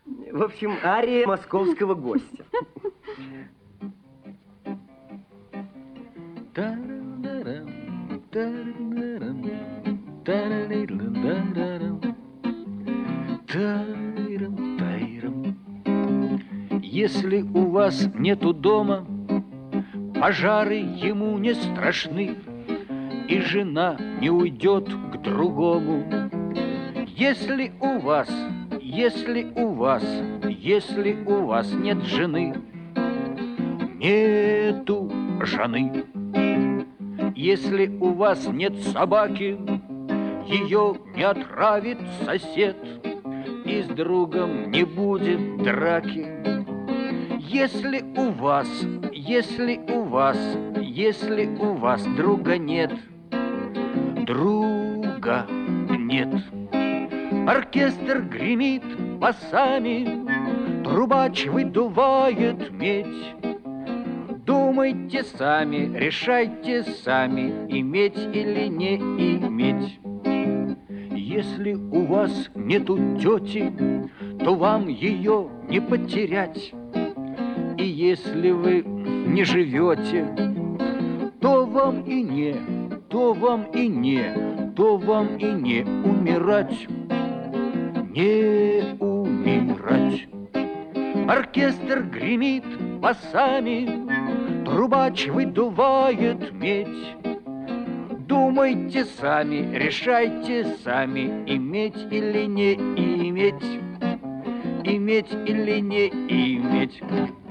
В общем, ария московского гостя. Если у вас нету дома, пожары ему не страшны, и жена не уйдет к другому. Если у вас нет жены, нету жены. Если у вас нет собаки, ее не отравит сосед, и с другом не будет драки. Если у вас друга нет, оркестр гремит басами, трубач выдувает медь. Думайте сами, решайте сами, иметь или не иметь. Если у вас нету тети, то вам ее не потерять. И если вы не живете, то вам и не умирать. Не умирать. Оркестр гремит басами, трубач выдувает медь. Думайте сами, решайте сами, иметь или не иметь. Иметь или не иметь.